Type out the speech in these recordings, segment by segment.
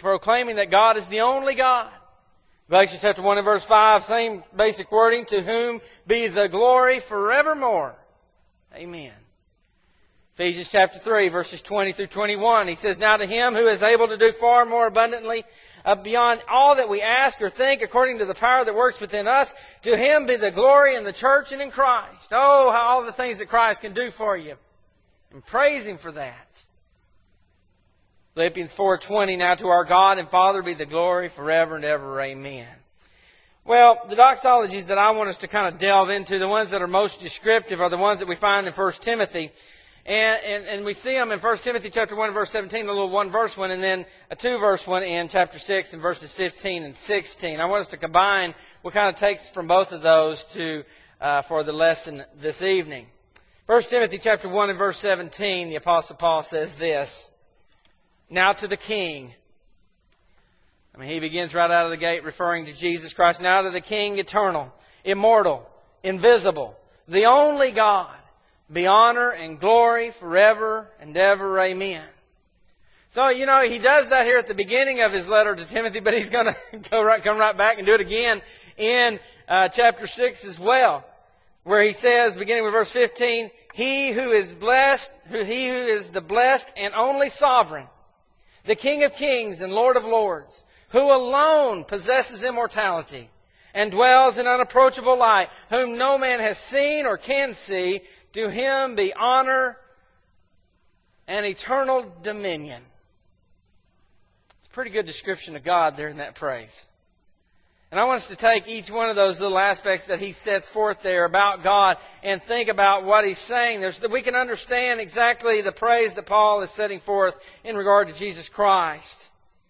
proclaiming that God is the only God. Galatians chapter 1 and verse 5, same basic wording, to whom be the glory forevermore. Amen. Ephesians chapter 3, verses 20 through 21, he says, now to Him who is able to do far more abundantly, beyond all that we ask or think, according to the power that works within us, to Him be the glory in the church and in Christ. Oh, how all the things that Christ can do for you. And praise Him for that. Philippians 4:20, now to our God and Father be the glory forever and ever. Amen. Well, the doxologies that I want us to kind of delve into, the ones that are most descriptive, are the ones that we find in 1 Timothy. And we see them in 1 Timothy chapter 1 verse 17, a little one-verse one, and then a two-verse one in chapter 6 and verses 15 and 16. I want us to combine what kind of takes from both of those for the lesson this evening. 1 Timothy chapter 1 and verse 17, the Apostle Paul says this, now to the King. I mean, he begins right out of the gate referring to Jesus Christ. Now to the King, eternal, immortal, invisible, the only God, be honor and glory forever and ever. Amen. So, he does that here at the beginning of his letter to Timothy, but he's going to come right back and do it again in chapter 6 as well, where he says, beginning with verse 15, He who is the blessed and only sovereign, the King of kings and Lord of lords, who alone possesses immortality and dwells in unapproachable light, whom no man has seen or can see, to Him be honor and eternal dominion. It's a pretty good description of God there in that praise. And I want us to take each one of those little aspects that he sets forth there about God and think about what he's saying there so that we can understand exactly the praise that Paul is setting forth in regard to Jesus Christ.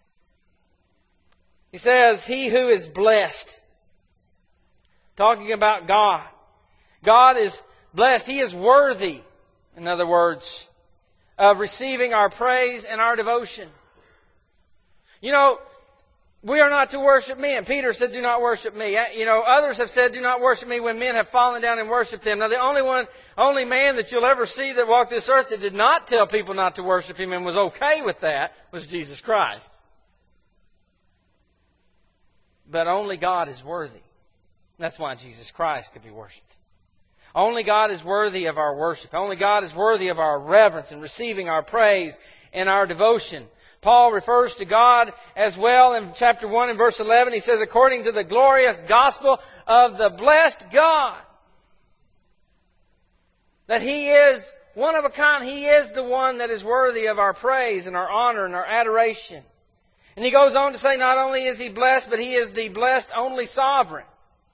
He says, He who is blessed. Talking about God. God is blessed. He is worthy, in other words, of receiving our praise and our devotion. We are not to worship men. Peter said, do not worship me. Others have said, do not worship me when men have fallen down and worshiped them. Now, the only man that you'll ever see that walked this earth that did not tell people not to worship Him and was okay with that was Jesus Christ. But only God is worthy. That's why Jesus Christ could be worshipped. Only God is worthy of our worship. Only God is worthy of our reverence and receiving our praise and our devotion. Paul refers to God as well in chapter 1 and verse 11. He says, according to the glorious gospel of the blessed God, that He is one of a kind. He is the one that is worthy of our praise and our honor and our adoration. And he goes on to say, not only is He blessed, but He is the blessed only sovereign.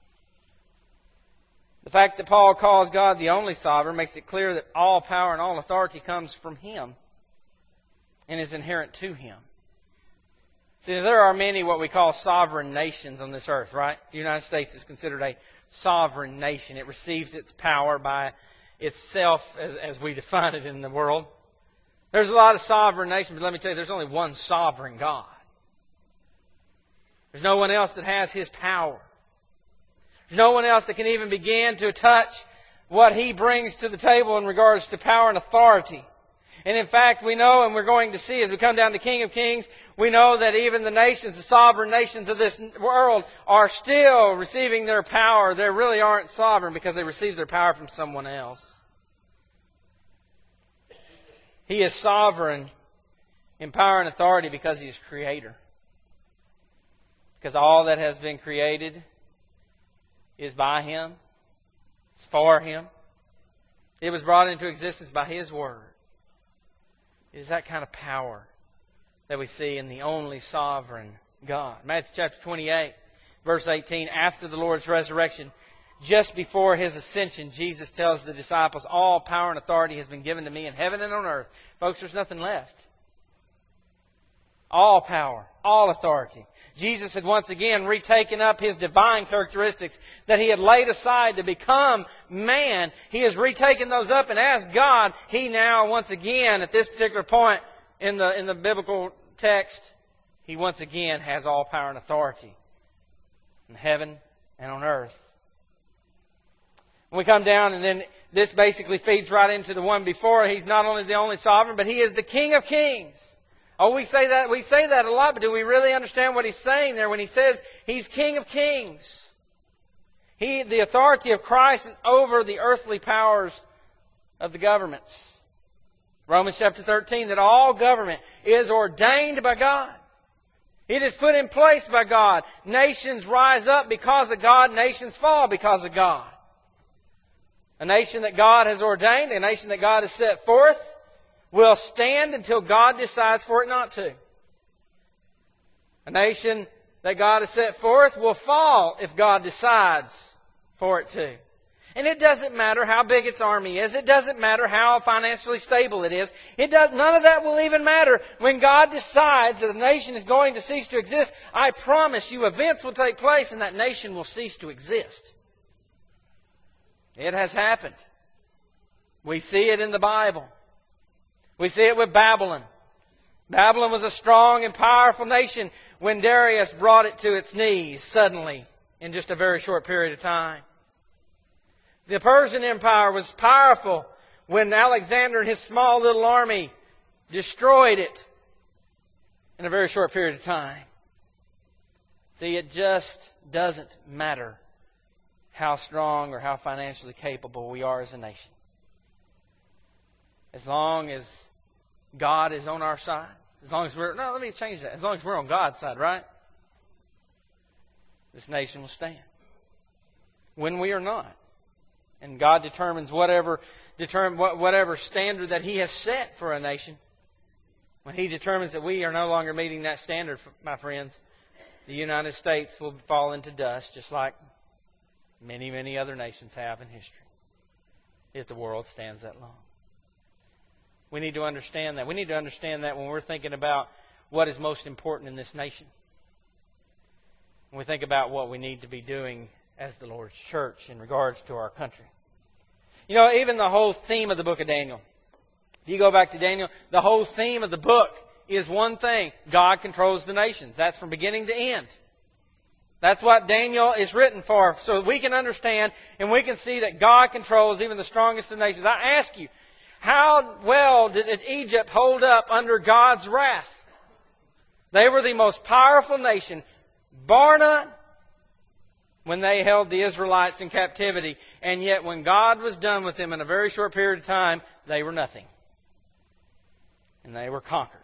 The fact that Paul calls God the only sovereign makes it clear that all power and all authority comes from Him and is inherent to Him. See, there are many what we call sovereign nations on this earth, right? The United States is considered a sovereign nation. It receives its power by itself as we define it in the world. There's a lot of sovereign nations, but let me tell you, there's only one sovereign God. There's no one else that has His power. There's no one else that can even begin to touch what He brings to the table in regards to power and authority. And in fact, we know, and we're going to see as we come down to King of Kings, we know that even the nations, the sovereign nations of this world, are still receiving their power. They really aren't sovereign because they receive their power from someone else. He is sovereign in power and authority because He is Creator. Because all that has been created is by Him. It's for Him. It was brought into existence by His Word. It is that kind of power that we see in the only sovereign God. Matthew chapter 28, verse 18, after the Lord's resurrection, just before His ascension, Jesus tells the disciples, all power and authority has been given to me in heaven and on earth. Folks, there's nothing left. All power, all authority. Jesus had once again retaken up His divine characteristics that He had laid aside to become man. He has retaken those up, and as God, He now once again, at this particular point in the biblical text, He once again has all power and authority in heaven and on earth. When we come down, and then this basically feeds right into the one before. He's not only the only sovereign, but He is the King of kings. Oh, we say that a lot, but do we really understand what He's saying there when He says He's King of Kings? The authority of Christ is over the earthly powers of the governments. Romans chapter 13, that all government is ordained by God. It is put in place by God. Nations rise up because of God. Nations fall because of God. A nation that God has ordained, a nation that God has set forth, will stand until God decides for it not to. A nation that God has set forth will fall if God decides for it to. And it doesn't matter how big its army is. It doesn't matter how financially stable it is. None of that will even matter. When God decides that a nation is going to cease to exist, I promise you events will take place and that nation will cease to exist. It has happened. We see it in the Bible. We see it with Babylon. Babylon was a strong and powerful nation when Darius brought it to its knees suddenly in just a very short period of time. The Persian Empire was powerful when Alexander and his small little army destroyed it in a very short period of time. See, it just doesn't matter how strong or how financially capable we are as a nation. As long as God is on our side, as long as let me change that. As long as we're on God's side, right? This nation will stand. When we are not. And God determines whatever standard that He has set for a nation. When He determines that we are no longer meeting that standard, my friends, the United States will fall into dust, just like many, many other nations have in history, if the world stands that long. We need to understand that. We need to understand that when we're thinking about what is most important in this nation. When we think about what we need to be doing as the Lord's church in regards to our country. You know, even the whole theme of the book of Daniel. If you go back to Daniel, the whole theme of the book is one thing. God controls the nations. That's from beginning to end. That's what Daniel is written for. So we can understand and we can see that God controls even the strongest of nations. I ask you, how well did Egypt hold up under God's wrath? They were the most powerful nation, bar none, when they held the Israelites in captivity. And yet when God was done with them in a very short period of time, they were nothing. And they were conquered.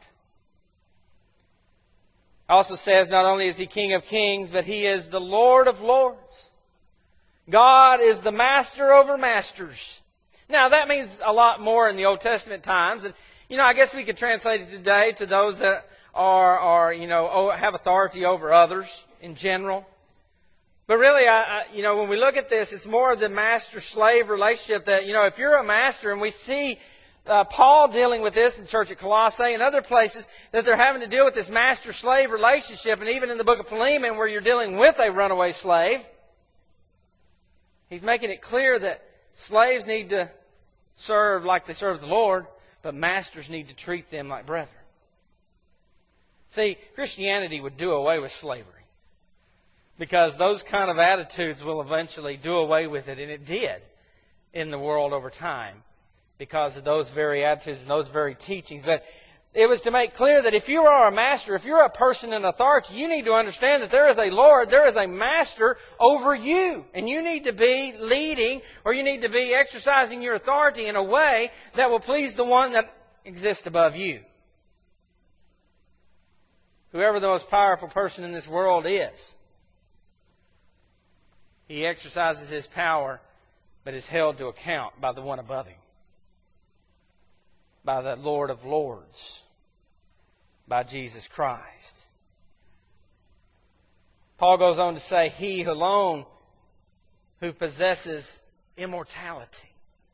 It also says not only is He King of Kings, but He is the Lord of Lords. God is the master over masters. Now that means a lot more in the Old Testament times. And, I guess we could translate it today to those that have authority over others in general. But really, when we look at this, it's more of the master-slave relationship that, if you're a master, and we see Paul dealing with this in the church at Colossae and other places, that they're having to deal with this master-slave relationship, and even in the book of Philemon where you're dealing with a runaway slave, he's making it clear that slaves need to serve like they serve the Lord, but masters need to treat them like brethren. See, Christianity would do away with slavery. Because those kind of attitudes will eventually do away with it. And it did in the world over time. Because of those very attitudes and those very teachings. But it was to make clear that if you are a master, if you're a person in authority, you need to understand that there is a Lord, there is a master over you. And you need to be leading, or you need to be exercising your authority in a way that will please the one that exists above you. Whoever the most powerful person in this world is, he exercises his power, but is held to account by the one above him. By the Lord of Lords. By Jesus Christ. Paul goes on to say, He alone who possesses immortality.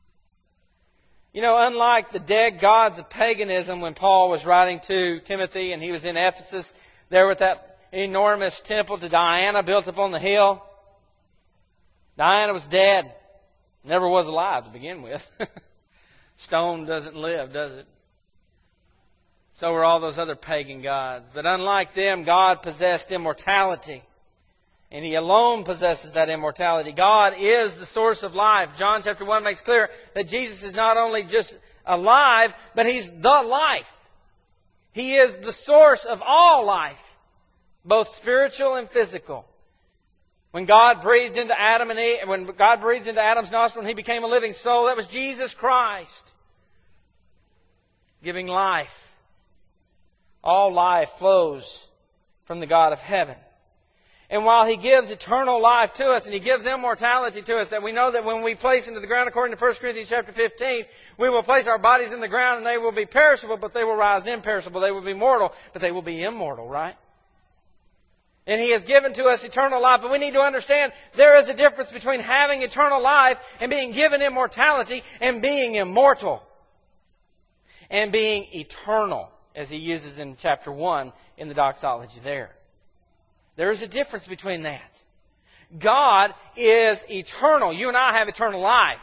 Unlike the dead gods of paganism when Paul was writing to Timothy and he was in Ephesus, there with that enormous temple to Diana built up on the hill. Diana was dead. Never was alive to begin with. Stone doesn't live, does it? So were all those other pagan gods. But unlike them, God possessed immortality. And He alone possesses that immortality. God is the source of life. John chapter 1 makes clear that Jesus is not only just alive, but He's the life. He is the source of all life, both spiritual and physical. When God breathed into Adam and Eve, when God breathed into Adam's nostril and he became a living soul, that was Jesus Christ giving life. All life flows from the God of heaven. And while He gives eternal life to us and He gives immortality to us, that we know that when we place into the ground, according to 1 Corinthians chapter 15, we will place our bodies in the ground and they will be perishable, but they will rise imperishable. They will be mortal, but they will be immortal, right? And He has given to us eternal life, but we need to understand there is a difference between having eternal life and being given immortality and being immortal. And being eternal, as He uses in chapter 1 in the doxology there. There is a difference between that. God is eternal. You and I have eternal life.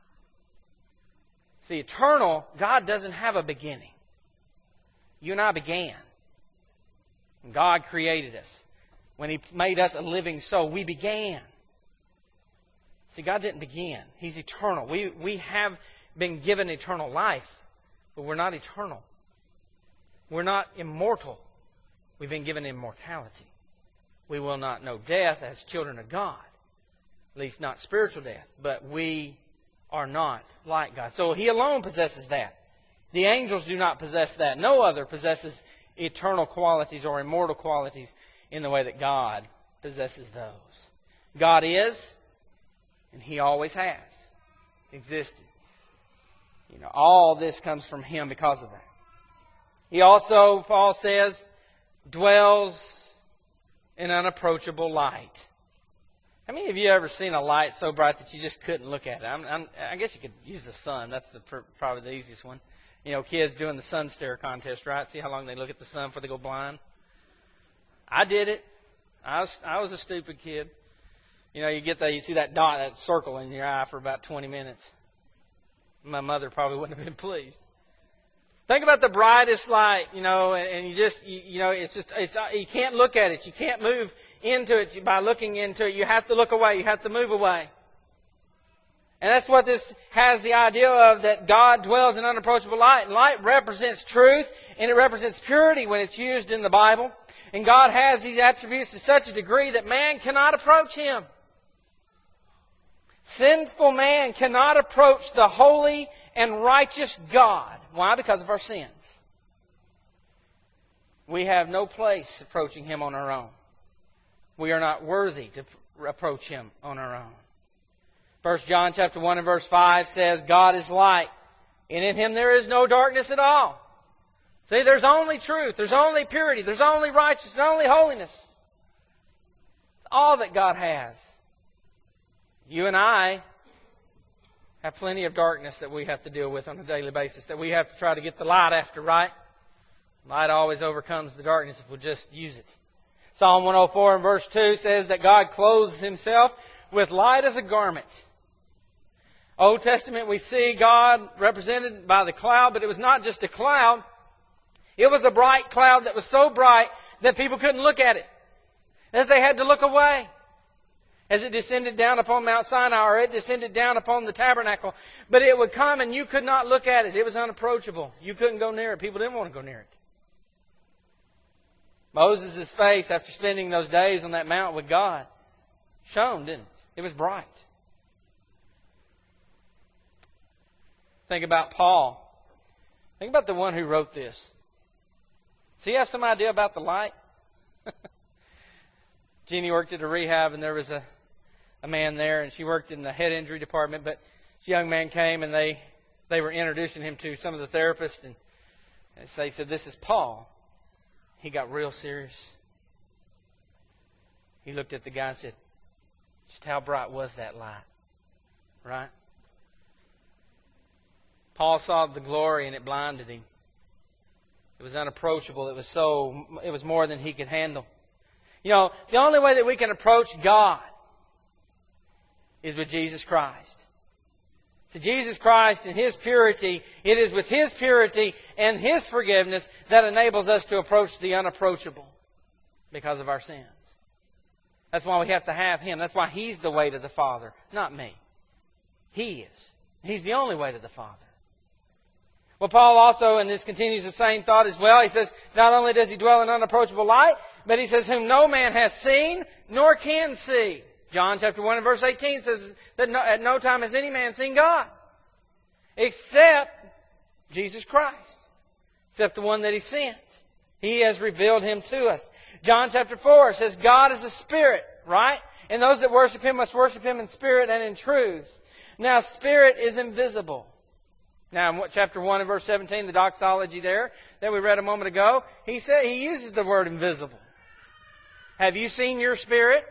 See, eternal, God doesn't have a beginning. You and I began. When God created us, when He made us a living soul, we began. See, God didn't begin. He's eternal. We have been given eternal life, but we're not eternal. We're not immortal. We've been given immortality. We will not know death as children of God. At least not spiritual death. But we are not like God. So He alone possesses that. The angels do not possess that. No other possesses eternal qualities or immortal qualities in the way that God possesses those. God is, and He always has existed. All this comes from Him because of that. He also, Paul says, dwells in unapproachable light. How many of you ever seen a light so bright that you just couldn't look at it? I guess you could use the sun. That's probably the easiest one. Kids doing the sun stare contest, right? See how long they look at the sun before they go blind? I did it. I was a stupid kid. You see that dot, that circle in your eye for about 20 minutes. My mother probably wouldn't have been pleased. Think about the brightest light, and you can't look at it. You can't move into it by looking into it. You have to look away. You have to move away. And that's what this has the idea of, that God dwells in unapproachable light. And light represents truth, and it represents purity when it's used in the Bible. And God has these attributes to such a degree that man cannot approach Him. Sinful man cannot approach the holy and righteous God. Why? Because of our sins. We have no place approaching Him on our own. We are not worthy to approach Him on our own. 1 John chapter 1 and verse 5 says, God is light, and in Him there is no darkness at all. See, there's only truth, there's only purity, there's only righteousness, there's only holiness. It's all that God has. You and I have plenty of darkness that we have to deal with on a daily basis, that we have to try to get the light after, right? Light always overcomes the darkness if we'll just use it. Psalm 104 and verse 2 says that God clothes Himself with light as a garment. Old Testament, we see God represented by the cloud, but it was not just a cloud. It was a bright cloud that was so bright that people couldn't look at it, that they had to look away. As it descended down upon Mount Sinai, or it descended down upon the tabernacle. But it would come and you could not look at it. It was unapproachable. You couldn't go near it. People didn't want to go near it. Moses' face, after spending those days on that mountain with God, shone, didn't it? It was bright. Think about Paul. Think about the one who wrote this. Does he have some idea about the light? Jeannie worked at a rehab, and there was a man there, and she worked in the head injury department, but this young man came, and they were introducing him to some of the therapists, and they said, this is Paul. He got real serious. He looked at the guy and said, just how bright was that light? Right? Paul saw the glory and it blinded him. It was unapproachable. It was more than he could handle. The only way that we can approach God is with Jesus Christ. To Jesus Christ and His purity, it is with His purity and His forgiveness that enables us to approach the unapproachable because of our sins. That's why we have to have Him. That's why He's the way to the Father, not me. He is. He's the only way to the Father. Well, Paul also, and this continues the same thought as well, he says, not only does he dwell in unapproachable light, but he says, whom no man has seen, nor can see. John chapter 1 and verse 18 says that at no time has any man seen God, except Jesus Christ, except the one that He sent. He has revealed Him to us. John chapter 4 says God is a spirit, right? And those that worship Him must worship Him in spirit and in truth. Now, spirit is invisible. Now, in chapter 1 and verse 17, the doxology there that we read a moment ago, he uses the word invisible. Have you seen your spirit?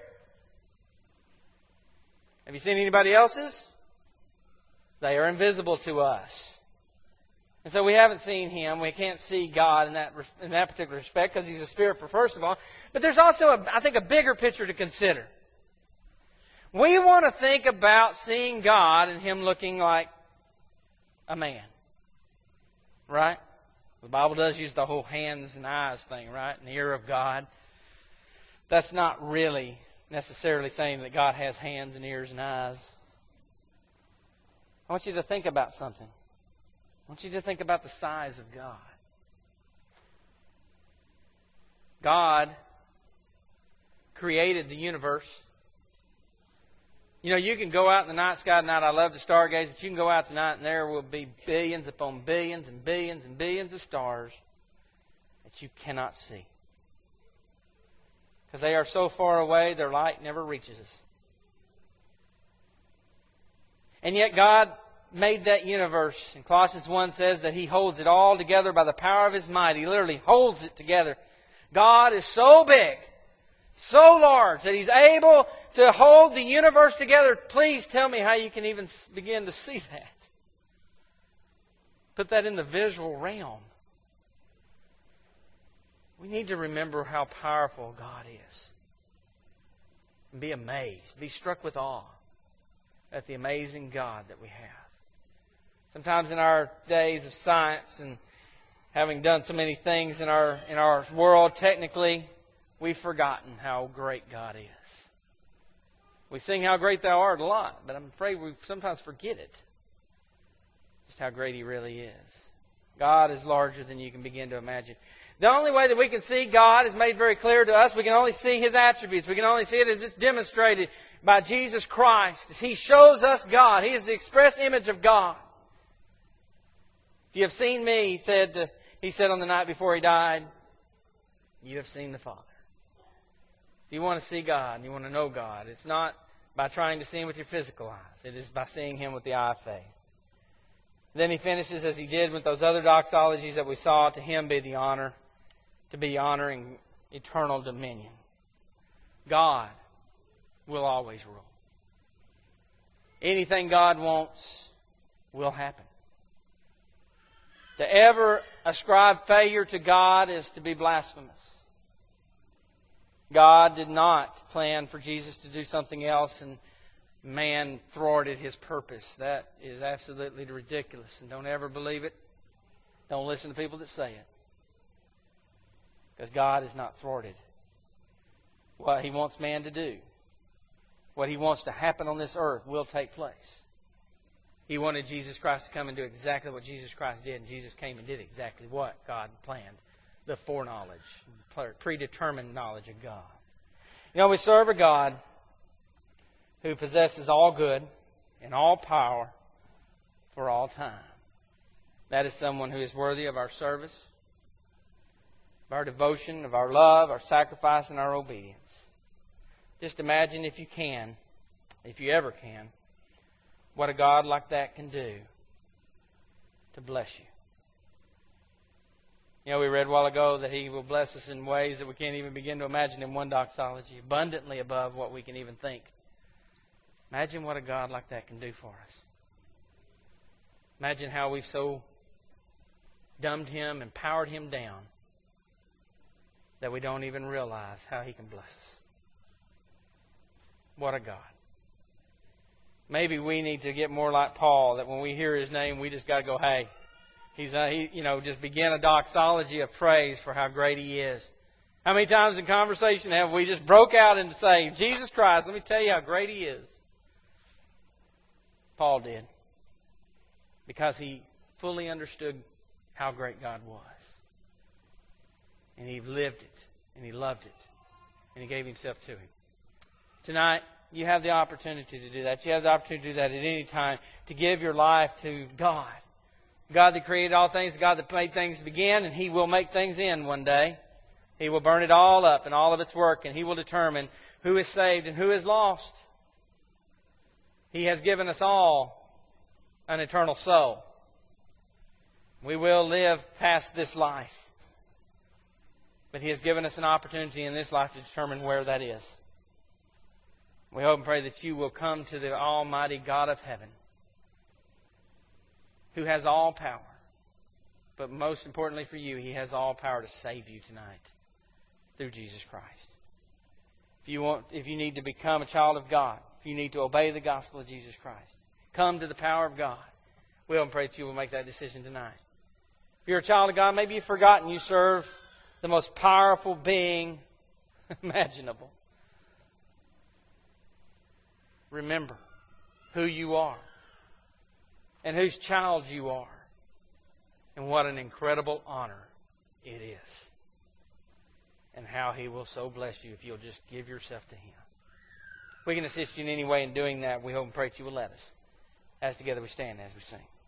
Have you seen anybody else's? They are invisible to us. And so we haven't seen Him. We can't see God in that particular respect because He's a spirit, first of all. But there's also, I think, a bigger picture to consider. We want to think about seeing God and Him looking like a man. Right? The Bible does use the whole hands and eyes thing, right? And the ear of God. That's not really necessarily saying that God has hands and ears and eyes. I want you to think about something. I want you to think about the size of God. God created the universe. You know, you can go out in the night sky tonight. I love to stargaze, but you can go out tonight and there will be billions upon billions and billions and billions of stars that you cannot see. Because they are so far away, their light never reaches us. And yet God made that universe. And Colossians 1 says that He holds it all together by the power of His might. He literally holds it together. God is so big, so large, that He's able to hold the universe together. Please tell me how you can even begin to see that. Put that in the visual realm. We need to remember how powerful God is. And be amazed, be struck with awe at the amazing God that we have. Sometimes in our days of science and having done so many things in our world, technically, we've forgotten how great God is. We sing How Great Thou Art a lot, but I'm afraid we sometimes forget it. Just how great He really is. God is larger than you can begin to imagine. The only way that we can see God is made very clear to us. We can only see His attributes. We can only see it as it's demonstrated by Jesus Christ. As He shows us God. He is the express image of God. If you have seen me, He said on the night before He died, you have seen the Father. If you want to see God and you want to know God, it's not by trying to see Him with your physical eyes. It is by seeing Him with the eye of faith. Then He finishes as He did with those other doxologies that we saw. To Him be the honor, to be honoring eternal dominion. God will always rule. Anything God wants will happen. To ever ascribe failure to God is to be blasphemous. God did not plan for Jesus to do something else and man thwarted His purpose. That is absolutely ridiculous. And don't ever believe it. Don't listen to people that say it. Because God is not thwarted. What He wants man to do, what He wants to happen on this earth will take place. He wanted Jesus Christ to come and do exactly what Jesus Christ did. And Jesus came and did exactly what God planned. The foreknowledge, predetermined knowledge of God. You know, we serve a God who possesses all good and all power for all time. That is someone who is worthy of our service, of our devotion, of our love, our sacrifice, and our obedience. Just imagine if you can, if you ever can, what a God like that can do to bless you. You know, we read a while ago that He will bless us in ways that we can't even begin to imagine in one doxology, abundantly above what we can even think. Imagine what a God like that can do for us. Imagine how we've so dumbed Him and powered Him down that we don't even realize how He can bless us. What a God. Maybe we need to get more like Paul, that when we hear His name, we just got to go, hey, just begin a doxology of praise for how great He is. How many times in conversation have we just broke out into saying, Jesus Christ, let me tell you how great He is. Paul did. Because he fully understood how great God was. And He lived it, and He loved it, and He gave Himself to Him. Tonight, you have the opportunity to do that. You have the opportunity to do that at any time, to give your life to God. God that created all things, God that made things begin, and He will make things end one day. He will burn it all up and all of its work, and He will determine who is saved and who is lost. He has given us all an eternal soul. We will live past this life. But He has given us an opportunity in this life to determine where that is. We hope and pray that you will come to the Almighty God of heaven, who has all power. But most importantly for you, He has all power to save you tonight through Jesus Christ. If you need to become a child of God, if you need to obey the gospel of Jesus Christ, come to the power of God. We hope and pray that you will make that decision tonight. If you're a child of God, maybe you've forgotten you serve the most powerful being imaginable. Remember who you are and whose child you are, and what an incredible honor it is, and how He will so bless you if you'll just give yourself to Him. We can assist you in any way in doing that. We hope and pray that you will let us, as together we stand as we sing.